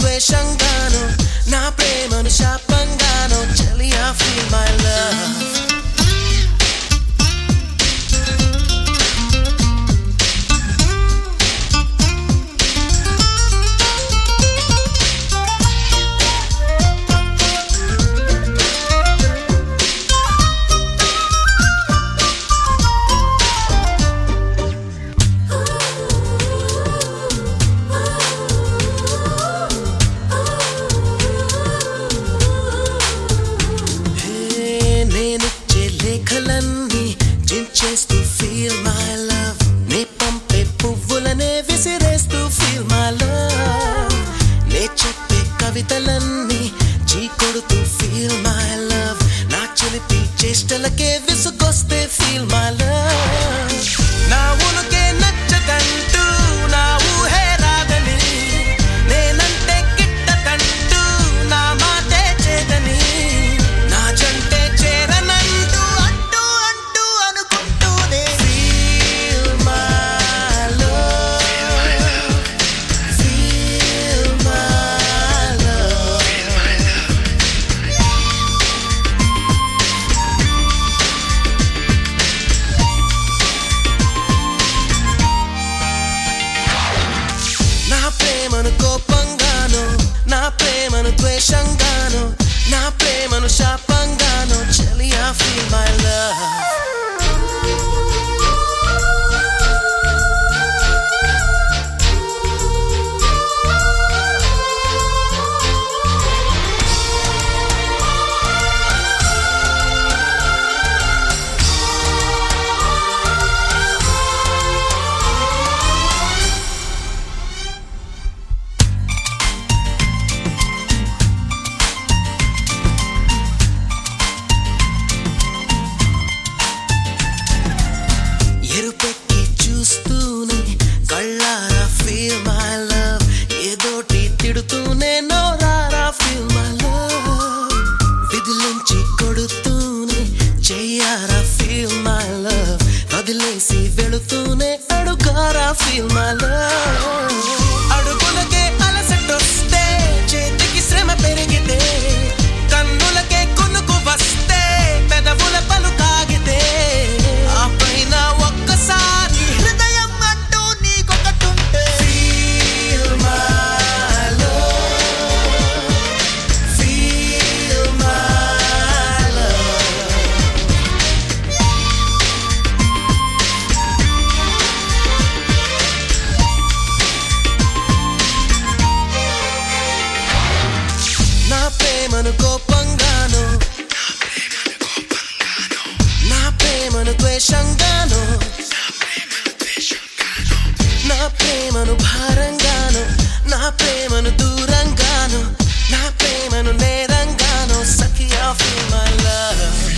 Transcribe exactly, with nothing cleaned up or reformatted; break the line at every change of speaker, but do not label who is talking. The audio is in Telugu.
ద్వేషంగాను నా ప్రేమను శాపంగాను చెలియా feel my love. To feel my love ne pampe puvvulane visirestu feel my love ne cheppe kavitalanni chee kodutu feel my love na chilipi chestalake visugoste feel my love na unuke nachchadantu na uhe radani nenante kittadantu na maate chedani na jante cheranantu ప్రేమను కోపంగాను నా ప్రేమను ద్వేషంగాను నా ప్రేమను శాపంగాను చెలియా feel my love. ఎరుపెక్కి చూస్తూనే కళ్ళారా feel my love ఏదోటి తిడుతూనే నోరారా feel my love విదిలించి కొడుతూనే చెయ్యారా feel my love వదిలేసి వెళుతూనే అడుగారా feel my love అడుగులకే అలసటొస్తే చేతికి శ్రమ పెరిగితే కన్నులకే కొనుకు వస్తే పెదవుల పలుకాగితే ఆ పైన ఒక్కసారి హృదయం అంటూ నీకొకటుంటే feel my love feel my love నా ప్రేమను కోపంగాను నా ప్రేమను ద్వేషంగాను నా ప్రేమను భారంగాను నా ప్రేమను దూరంగాను నా ప్రేమను నేరంగాను సఖియా feel my love.